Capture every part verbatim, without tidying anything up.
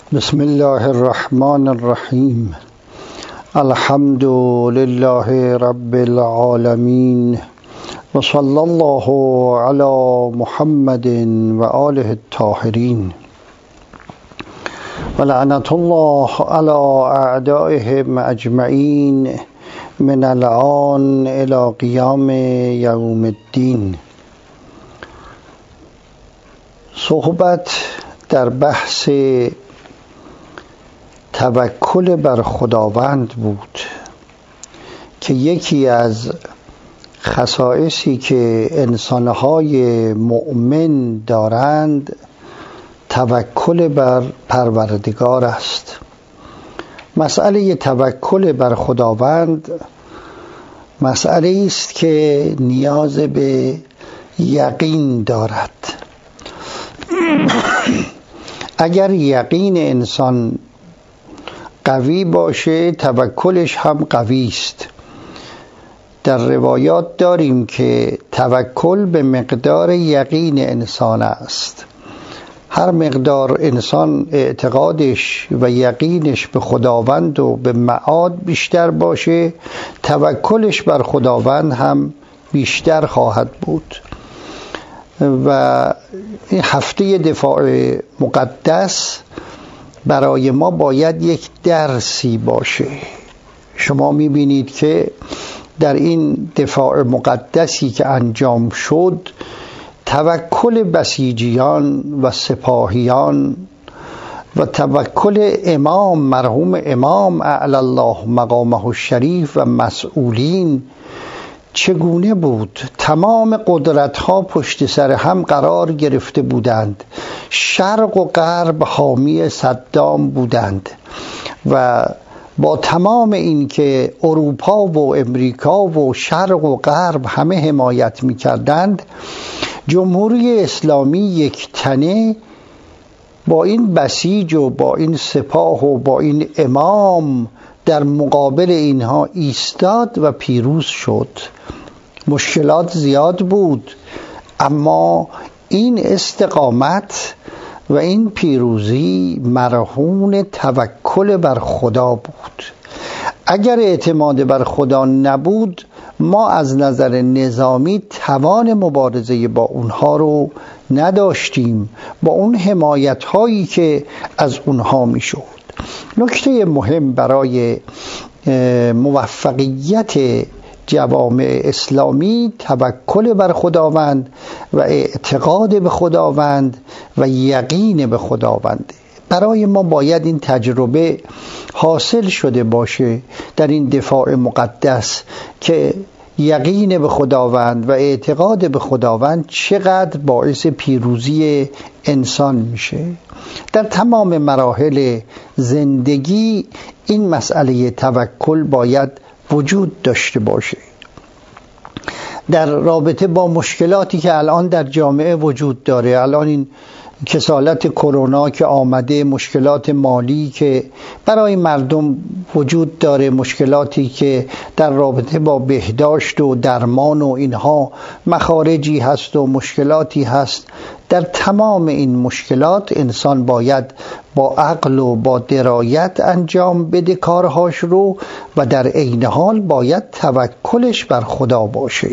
بسم الله الرحمن الرحیم. الحمد لله رب العالمین و صلی الله علی محمد و آله الطاهرین و لعنت الله علی اعدائهم اجمعین من الآن الی قیام یوم الدین. صحبت در بحث توکل بر خداوند بود که یکی از خصائصی که انسانهای مؤمن دارند توکل بر پروردگار است. مسئله توکل بر خداوند مسئله است که نیاز به یقین دارد. اگر یقین انسان قوی باشه توکلش هم قوی است. در روایات داریم که توکل به مقدار یقین انسان است. هر مقدار انسان اعتقادش و یقینش به خداوند و به معاد بیشتر باشه توکلش بر خداوند هم بیشتر خواهد بود. و این هفته دفاع مقدس برای ما باید یک درسی باشه. شما میبینید که در این دفاع مقدسی که انجام شد توکل بسیجیان و سپاهیان و توکل امام مرحوم امام اعلی الله مقامه الشریف و مسئولین چگونه بود؟ تمام قدرت‌ها پشت سر هم قرار گرفته بودند. شرق و غرب حامی صدام بودند و با تمام این که اروپا و امریکا و شرق و غرب همه حمایت می‌کردند، جمهوری اسلامی یک تنه با این بسیج و با این سپاه و با این امام در مقابل اینها ایستاد و پیروز شد. مشکلات زیاد بود اما این استقامت و این پیروزی مرهون توکل بر خدا بود. اگر اعتماد بر خدا نبود ما از نظر نظامی توان مبارزه با اونها رو نداشتیم، با اون حمایت هایی که از اونها میشد. نکته مهم برای موفقیت جوامع اسلامی توکل بر خداوند و اعتقاد به خداوند و یقین به خداوند. برای ما باید این تجربه حاصل شده باشه در این دفاع مقدس که یقین به خداوند و اعتقاد به خداوند چقدر باعث پیروزی انسان میشه. در تمام مراحل زندگی این مسئله توکل باید وجود داشته باشه. در رابطه با مشکلاتی که الان در جامعه وجود داره، الان این کسالت کرونا که آمده، مشکلات مالی که برای مردم وجود داره، مشکلاتی که در رابطه با بهداشت و درمان و اینها مخارجی هست و مشکلاتی هست. در تمام این مشکلات انسان باید با عقل و با درایت انجام بده کارهاش رو و در عین حال باید توکلش بر خدا باشه.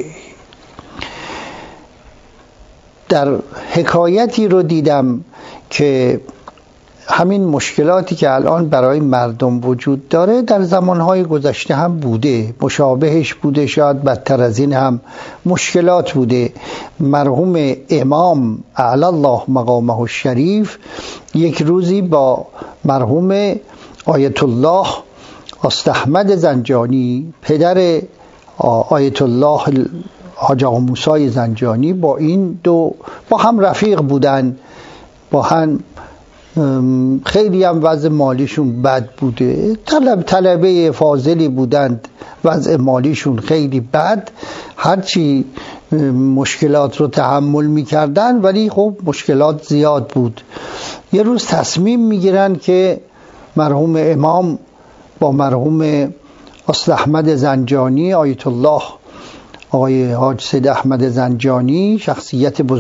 در حکایتی رو دیدم که همین مشکلاتی که الان برای مردم وجود داره در زمانهای گذشته هم بوده، مشابهش بوده، شاید بدتر از این هم مشکلات بوده. مرحوم امام اعلی الله مقامه الشریف یک روزی با مرحوم آیت الله استحمد زنجانی پدر آیت الله حاج آقا موسی زنجانی با این دو با هم رفیق بودن، با هم خیلی هم وضع مالیشون بد بوده، طلب طلبه فاضلی بودند، وضع مالیشون خیلی بد، هرچی مشکلات رو تحمل میکردن ولی خب مشکلات زیاد بود. یه روز تصمیم میگیرن که مرحوم امام با مرحوم اصل احمد زنجانی آیت الله آقای حاج سید احمد زنجانی شخصیت بزرگواری بود که ما نماز ایشون زیاد می رفتیم،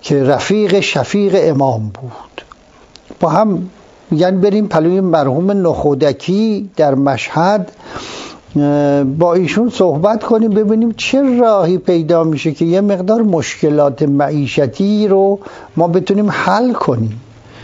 که رفیق شفیق امام بود. با هم میگن بریم پلوی مرحوم نخودکی در مشهد، با ایشون صحبت کنیم ببینیم چه راهی پیدا میشه که یه مقدار مشکلات معیشتی رو ما بتونیم حل کنیم.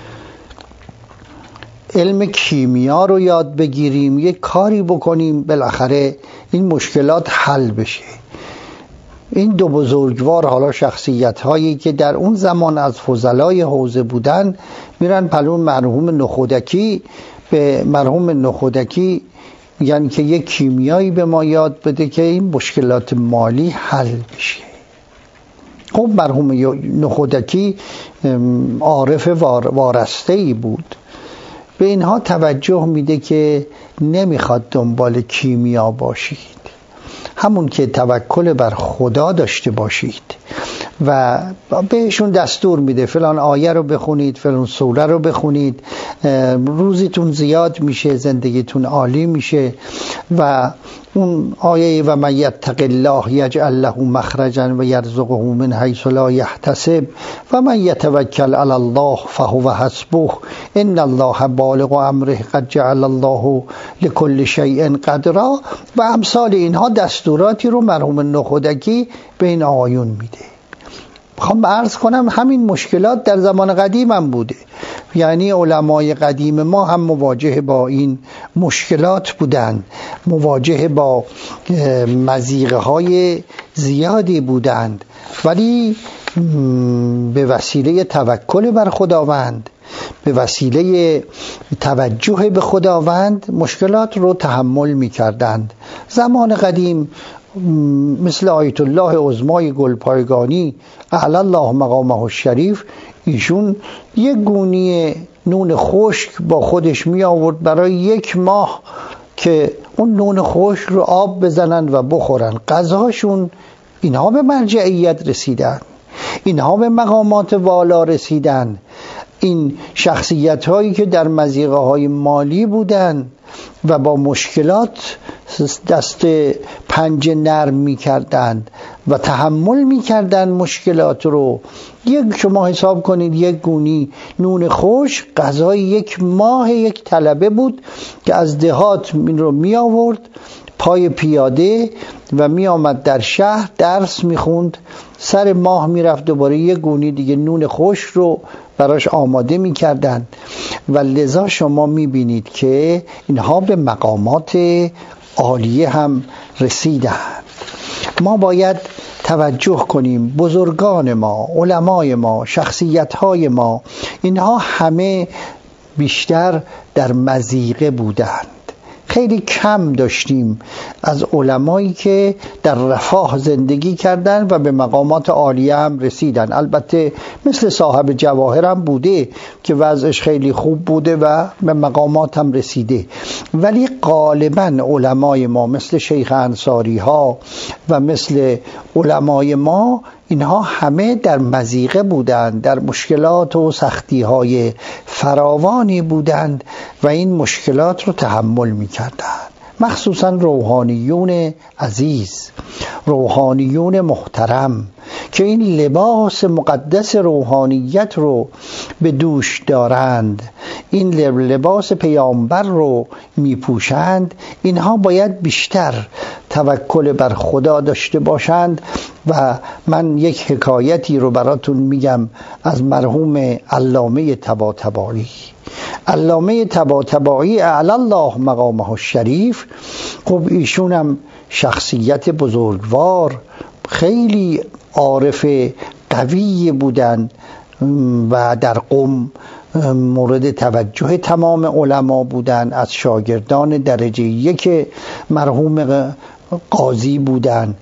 علم کیمیا رو یاد بگیریم، یه کاری بکنیم بالاخره این مشکلات حل بشه. این دو بزرگوار، حالا شخصیت هایی که در اون زمان از فضلای حوزه بودن، میرن پلون مرحوم نخودکی. به مرحوم نخودکی میگن که یک کیمیایی به ما یاد بده که این مشکلات مالی حل بشه. خب مرحوم نخودکی عارف وارسته‌ای بود، به اینها توجه میده که نمیخواد دنبال کیمیا باشید، همون که توکل بر خدا داشته باشید و بهشون دستور میده فلان آیه رو بخونید، فلان سوره رو بخونید، روزیتون زیاد میشه، زندگیتون عالی میشه. و اون آیه و من یتق الله یجعل له مخرجا و یرزقه من حیث لا یحتسب و من یتوکل علی الله فهو حسبه ان الله بالغ امره قد جعل الله لكل شیء قدرا و امثال اینها دستوراتی رو مرحوم نخودکی به این آیون میده. میخوام عرض کنم همین مشکلات در زمان قدیم هم بوده، یعنی علمای قدیم ما هم مواجه با این مشکلات بودند، مواجه با مضیقه های زیادی بودند، ولی به وسیله توکل بر خداوند، به وسیله توجه به خداوند مشکلات رو تحمل می کردند. زمان قدیم مثل آیت الله عظمای گلپایگانی اعلی الله مقامه الشریف، ایشون یک گونی نون خشک با خودش می آورد برای یک ماه که اون نون خشک رو آب بزنن و بخورن. غذاشون، اینها به مرجعیت رسیدن، اینها به مقامات والا رسیدن. این شخصیت هایی که در مضیقه های مالی بودن و با مشکلات دست پنجه نرم می کردند و تحمل می کردند مشکلات رو. یک شما حساب کنید یک گونی نون خوش غذای یک ماه یک طلبه بود که از دهات این رو می آورد پای پیاده و می آمد در شهر درس می خوند، سر ماه می رفت دوباره یک گونی دیگه نون خوش رو براش آماده می کردن. و لذا شما می بینید که اینها به مقامات عالیه هم رسیدن. ما باید توجه کنیم بزرگان ما، علمای ما، شخصیت‌های ما، اینها همه بیشتر در مضیقه بودند. خیلی کم داشتیم از علمایی که در رفاه زندگی کردن و به مقامات عالیه هم رسیدن. البته مثل صاحب جواهر هم بوده که وضعش خیلی خوب بوده و به مقامات هم رسیده، ولی غالبا علمای ما مثل شیخ انصاری ها و مثل علمای ما، اینها همه در مضیقه بودند، در مشکلات و سختی های فراوانی بودند و این مشکلات رو تحمل می کردند. مخصوصا روحانیون عزیز، روحانیون محترم که این لباس مقدس روحانیت رو به دوش دارند، این لباس پیامبر رو می پوشند، اینها باید بیشتر توکل بر خدا داشته باشند. و من یک حکایتی رو براتون میگم از مرحوم علامه طباطبایی. علامه طباطبایی اعلی الله مقامه الشریف، خب ایشون هم شخصیت بزرگوار، خیلی عارف قوی بودن و در قم مورد توجه تمام علما بودن. از شاگردان درجه یک مرحوم قاضی بودن.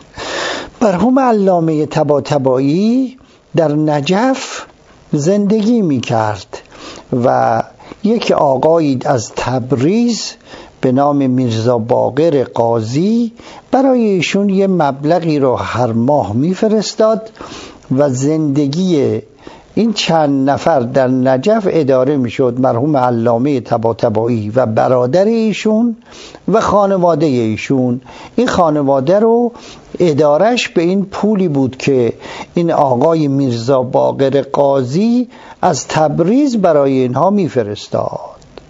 مرحوم علامه طباطبایی در نجف زندگی می کرد و یک آقایی از تبریز به نام میرزا باقر قاضی برای ایشون یه مبلغی رو هر ماه میفرستاد و زندگی این چند نفر در نجف اداره میشد، مرحوم علامه طباطبایی و برادر ایشون و خانواده ایشون. این خانواده رو ادارش به این پولی بود که این آقای میرزا باقر قاضی از تبریز برای اینها میفرستاد.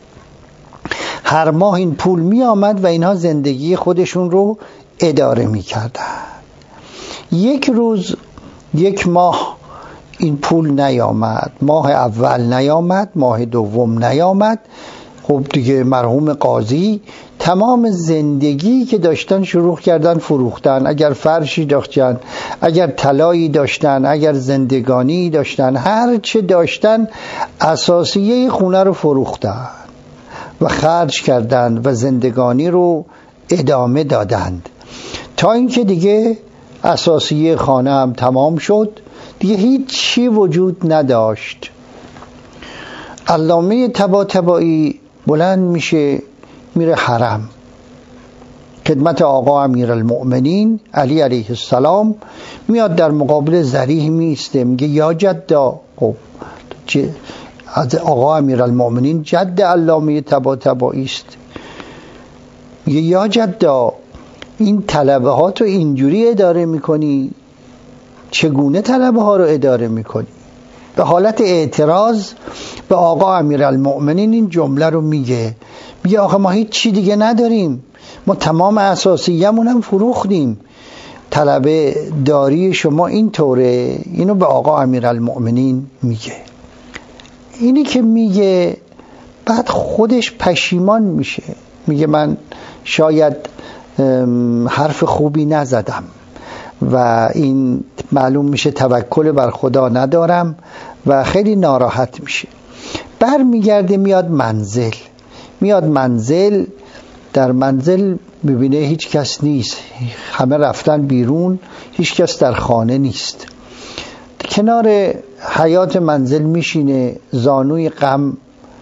هر ماه این پول می آمد و اینها زندگی خودشون رو اداره می کردن. یک روز یک ماه این پول نیامد، ماه اول نیامد، ماه دوم نیامد. خب دیگه مرحوم قاضی تمام زندگی که داشتن شروع کردن فروختن. اگر فرشی داشتن، اگر طلایی داشتن، اگر زندگانی داشتن، هر چه داشتن اساسیه خونه رو فروختن و خرج کردند و زندگانی رو ادامه دادند تا اینکه دیگه اساسیه خانه هم تمام شد، دیگه هیچ چی وجود نداشت. علامه طباطبایی بلند میشه میره حرم خدمت آقا امیرالمؤمنین علی علیه السلام. میاد در مقابل ضریح میسته، میگه یا جدا. خب از آقا امیرالمؤمنین جد علامه طباطبایی است. میگه یا جدا، این طلبه ها تو اینجوری اداره میکنی؟ چگونه طلبه ها رو اداره میکنی؟ به حالت اعتراض به آقا امیرالمؤمنین این جمله رو میگه. میگه آقا ما هیچ چی دیگه نداریم، ما تمام اساسیه‌مون هم فروختیم، طلبه داری شما این طوره. اینو به آقا امیرالمؤمنین میگه. اینی که میگه بعد خودش پشیمان میشه، میگه من شاید حرف خوبی نزدم و این معلوم میشه توکل بر خدا ندارم و خیلی ناراحت میشه. بر میگرده میاد منزل میاد منزل در منزل ببینه هیچ کس نیست، همه رفتن بیرون، هیچ کس در خانه نیست. کنار حیاط منزل میشینه، زانوی غم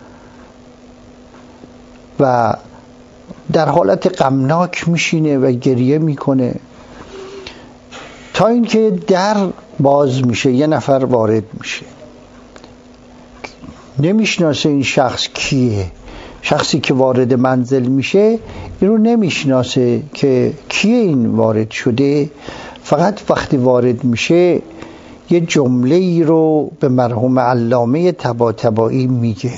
و در حالت غمناک میشینه و گریه میکنه تا اینکه در باز میشه، یه نفر وارد میشه. نمیشناسه این شخص کیه. شخصی که وارد منزل میشه این رو نمیشناسه که کیه این وارد شده. فقط وقتی وارد میشه یه جمله ای رو به مرحوم علامه طباطبایی میگه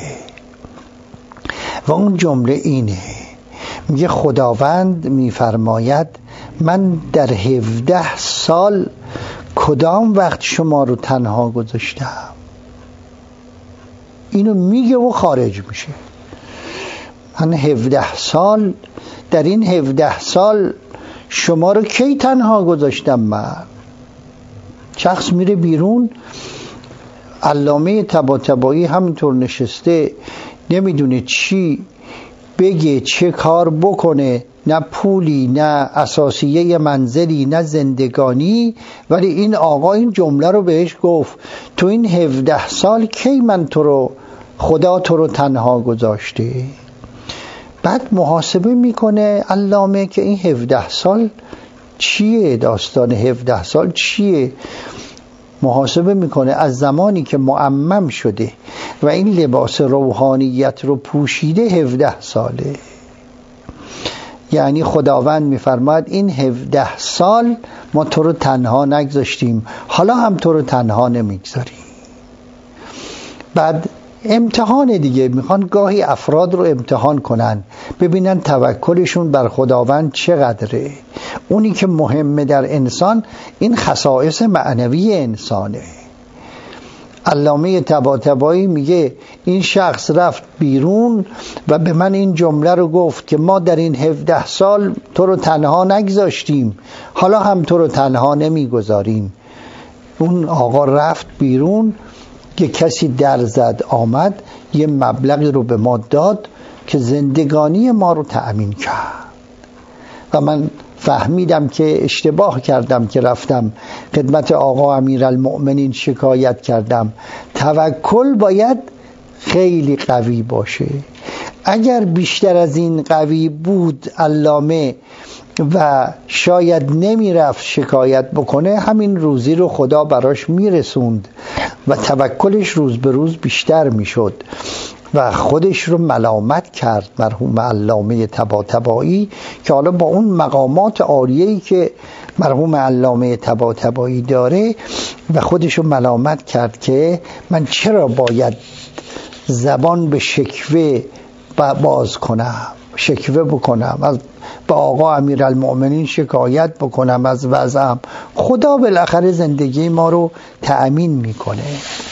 و اون جمله اینه، میگه خداوند میفرماید من در هفده سال کدام وقت شما رو تنها گذاشتم. اینو میگه و خارج میشه. من هفده سال، در این هفده سال شما رو کی تنها گذاشتم؟ من شخص میره بیرون. علامه طباطبایی همینطور نشسته، نمیدونه چی بگه، چه کار بکنه، نه پولی، نه اساسیه منزلی، نه زندگانی. ولی این آقا این جمله رو بهش گفت تو این هفده سال کی من تو رو، خدا تو رو تنها گذاشته؟ بعد محاسبه میکنه علامه که این هفده سال چیه، داستان هفده سال چیه. محاسبه میکنه از زمانی که معمم شده و این لباس روحانیت رو پوشیده هفده ساله. یعنی خداوند میفرماید این هفده سال ما تو رو تنها نگذاشتیم، حالا هم تو رو تنها نمیگذاریم. بعد امتحان دیگه، میخوان گاهی افراد رو امتحان کنن ببینن توکلشون بر خداوند چقدره. اونی که مهمه در انسان این خصائص معنوی انسانه. علامه طباطبایی میگه این شخص رفت بیرون و به من این جمله رو گفت که ما در این هفده سال تو رو تنها نگذاشتیم، حالا هم تو رو تنها نمیگذاریم. اون آقا رفت بیرون، یه کسی در زد آمد، یه مبلغی رو به ما داد که زندگانی ما رو تأمین کرد و من فهمیدم که اشتباه کردم که رفتم خدمت آقا امیرالمؤمنین شکایت کردم. توکل باید خیلی قوی باشه. اگر بیشتر از این قوی بود علامه و شاید نمیرفت شکایت بکنه، همین روزی رو خدا براش میرسوند و توکلش روز به روز بیشتر میشد و خودش رو ملامت کرد مرحوم علامه طباطبایی که حالا با اون مقامات عالیه‌ای که مرحوم علامه طباطبایی داره و خودش رو ملامت کرد که من چرا باید زبان به شکوه باز کنم، شکوه بکنم، از با آقا امیرالمؤمنین شکایت بکنم از وضعم. خدا بالاخره زندگی ما رو تأمین میکنه.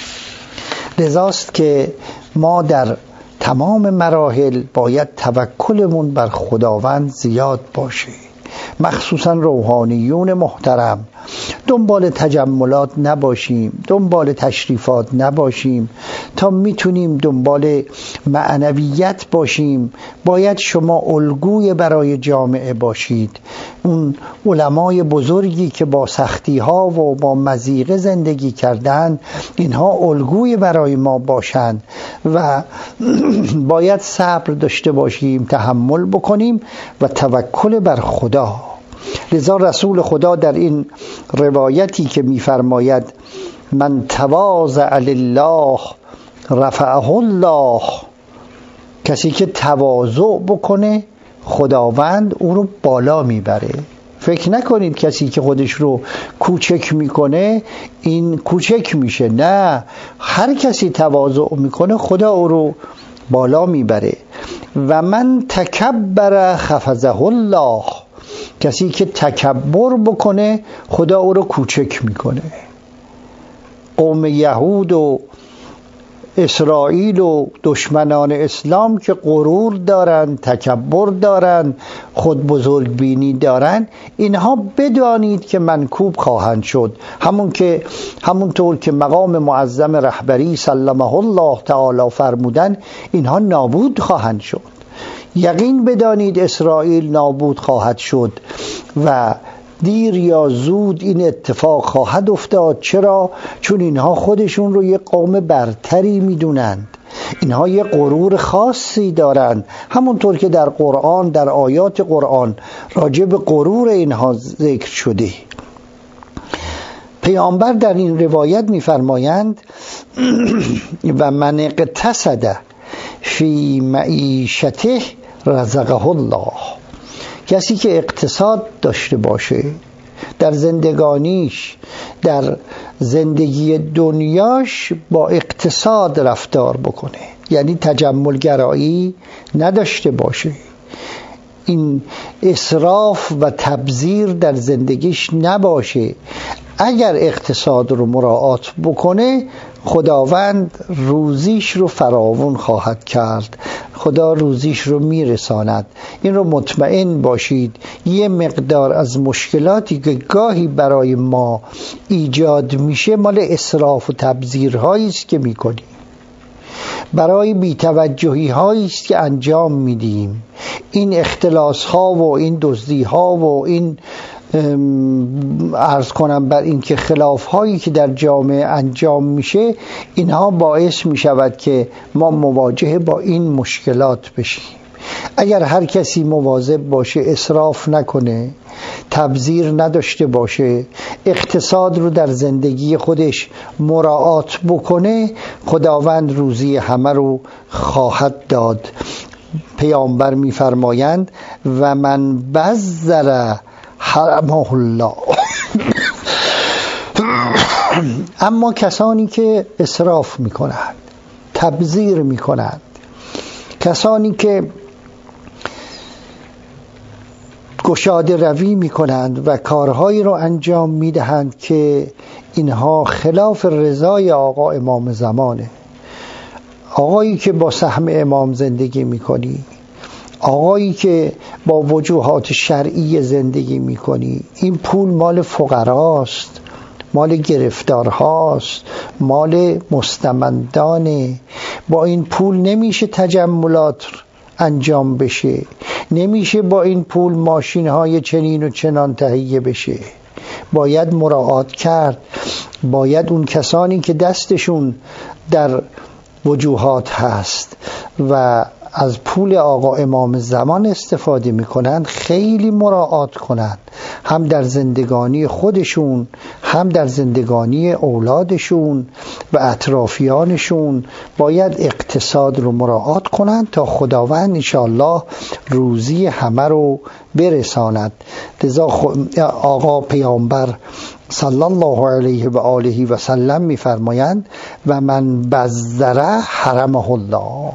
لذاست که ما در تمام مراحل باید توکلمون بر خداوند زیاد باشه، مخصوصا روحانیون محترم. دنبال تجملات نباشیم، دنبال تشریفات نباشیم. تا میتونیم دنبال معنویت باشیم باید شما الگوی برای جامعه باشید. اون علمای بزرگی که با سختی ها و با مضیقه زندگی کردن، اینها الگوی برای ما باشند و باید صبر داشته باشیم، تحمل بکنیم و توکل بر خدا. لذا رسول خدا در این روایتی که می‌فرماید من تواضع لله رفعه الله، کسی که تواضع بکنه خداوند او رو بالا میبره. فکر نکنید کسی که خودش رو کوچک میکنه این کوچک میشه، نه، هر کسی تواضع میکنه خدا او رو بالا میبره. و من تکبر خفضه الله، کسی که تکبر بکنه خدا او رو کوچک میکنه. قوم یهود و اسرائیل و دشمنان اسلام که غرور دارن، تکبر دارن، خود بزرگ بینی دارن، اینها بدانید که منکوب خواهند شد. همون که همونطور که مقام معظم رهبری سلمه الله تعالی فرمودن، اینها نابود خواهند شد. یقین بدانید اسرائیل نابود خواهد شد و دیر یا زود این اتفاق خواهد افتاد. چرا؟ چون اینها خودشون رو یک قوم برتری میدونند، اینها یک غرور خاصی دارند، همونطور که در قرآن، در آیات قرآن راجع به غرور اینها ذکر شده. پیامبر در این روایت میفرمایند و من اقتصد فی معیشته رزقه الله، کسی که اقتصاد داشته باشه در زندگانیش، در زندگی دنیاش با اقتصاد رفتار بکنه، یعنی تجملگرایی نداشته باشه، این اسراف و تبذیر در زندگیش نباشه، اگر اقتصاد رو مراعات بکنه خداوند روزیش رو فراوان خواهد کرد، خدا روزیش رو میرساند. این رو مطمئن باشید. یه مقدار از مشکلاتی که گاهی برای ما ایجاد میشه مال اسراف و تبذیرهایی است که میکنیم، برای بی‌توجهی هایی است که انجام میدیم. این اختلاس ها و این دزدی ها و این عرض کنم بر این که خلاف هایی که در جامعه انجام میشه، اینها باعث میشود که ما مواجه با این مشکلات بشیم. اگر هر کسی مواظب باشه، اسراف نکنه، تبذیر نداشته باشه، اقتصاد رو در زندگی خودش مراعات بکنه، خداوند روزی همه رو خواهد داد. پیامبر میفرمایند و من بذر حرمه الله اما کسانی که اسراف میکنند، تبذیر میکنند، کسانی که گشاده روی میکنند و کارهایی رو انجام میدهند که اینها خلاف رضای آقا امام زمانه، آقایی که با سهم امام زندگی میکنی، آقایی که با وجوهات شرعی زندگی میکنی، این پول مال فقراست، مال گرفتارهاست، مال مستمندانه، با این پول نمیشه تجملات انجام بشه، نمیشه با این پول ماشین های چنین و چنان تهیه بشه. باید مراعات کرد، باید اون کسانی که دستشون در وجوهات هست و از پول آقا امام زمان استفاده میکنند خیلی مراعات کنند، هم در زندگانی خودشون، هم در زندگانی اولادشون و اطرافیانشون باید اقتصاد رو مراعات کنند تا خداوند انشاءالله روزی همه رو برساند. لذا آقا پیامبر صلی الله علیه و آله و سلم میفرمایند و من بذره حرمه الله،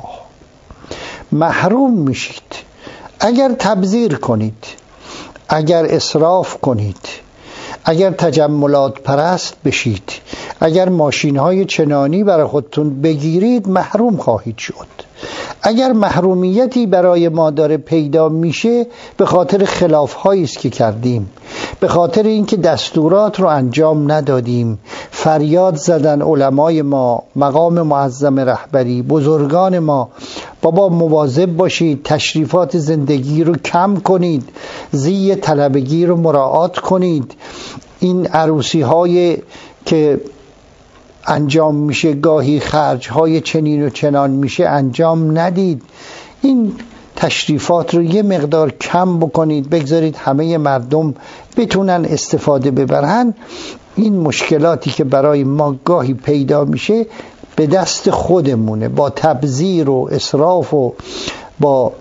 محروم میشید اگر تبذیر کنید، اگر اسراف کنید، اگر تجملات پرست بشید، اگر ماشین های چنانی برای خودتون بگیرید محروم خواهید شد. اگر محرومیتی برای ما داره پیدا میشه به خاطر خلاف هایی است که کردیم، به خاطر اینکه دستورات رو انجام ندادیم. فریاد زدن علمای ما، مقام معظم رهبری، بزرگان ما، بابا مواظب باشید، تشریفات زندگی رو کم کنید، زی طلبگی رو مراعات کنید، این عروسی های که انجام میشه گاهی خرج های چنین و چنان میشه انجام ندید، این تشریفات رو یه مقدار کم بکنید، بگذارید همه مردم بتونن استفاده ببرن. این مشکلاتی که برای ما گاهی پیدا میشه به دست خودمونه، با تبذیر و اسراف و با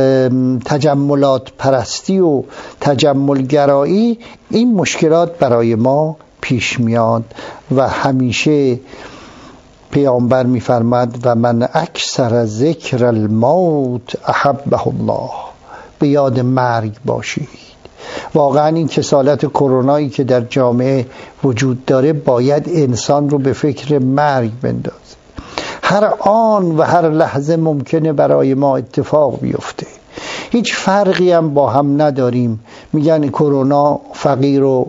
تجملات پرستی و تجملگرایی این مشکلات برای ما پیش میاد. و همیشه پیامبر میفرماد و من اکثر ذکر الموت احبه الله، به یاد مرگ باشید. واقعا این کسالت کرونایی که در جامعه وجود داره باید انسان رو به فکر مرگ بندازه. هر آن و هر لحظه ممکنه برای ما اتفاق بیفته، هیچ فرقی هم با هم نداریم. میگن کرونا فقیر و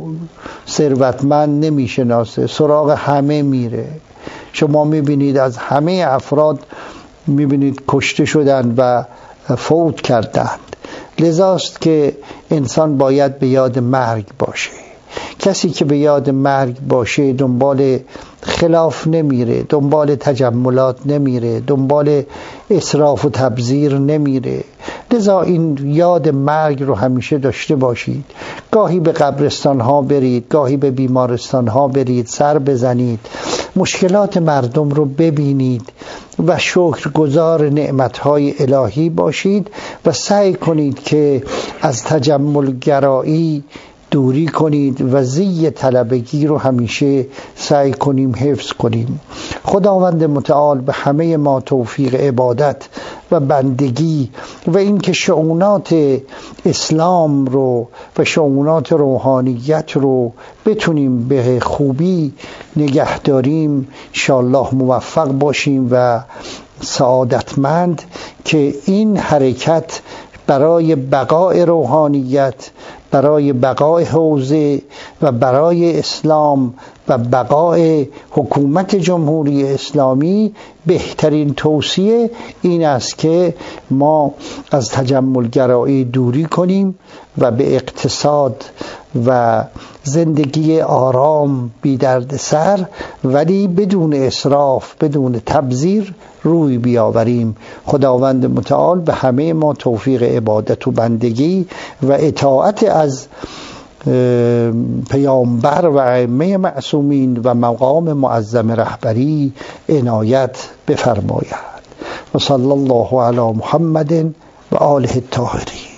ثروتمند نمیشناسه، سراغ همه میره. شما میبینید از همه افراد میبینید کشته شدن و فوت کردند. لذاست که انسان باید به یاد مرگ باشه. کسی که به یاد مرگ باشه دنبال خلاف نمیره، دنبال تجملات نمیره، دنبال اسراف و تبذیر نمیره. لذا این یاد مرگ رو همیشه داشته باشید. گاهی به قبرستان ها برید، گاهی به بیمارستان ها برید، سر بزنید، مشکلات مردم رو ببینید و شکرگزار نعمتهای الهی باشید و سعی کنید که از تجملگرایی دوری کنید و زی طلبگی رو همیشه سعی کنیم حفظ کنیم. خداوند متعال به همه ما توفیق عبادت و بندگی و اینکه شؤونات اسلام رو و شؤونات روحانیت رو بتونیم به خوبی نگه داریم انشاءالله موفق باشیم و سعادتمند که این حرکت برای بقای روحانیت، برای بقای حوزه و برای اسلام و بقای حکومت جمهوری اسلامی بهترین توصیه این است که ما از تجملگرایی دوری کنیم و به اقتصاد و زندگی آرام بی درد سر ولی بدون اسراف، بدون تبذیر روی بیاوریم. خداوند متعال به همه ما توفیق عبادت و بندگی و اطاعت از پیامبر و ائمه معصومین و مقام معظم رهبری عنایت بفرماید. و صلی الله علی محمد و آله الطاهرین.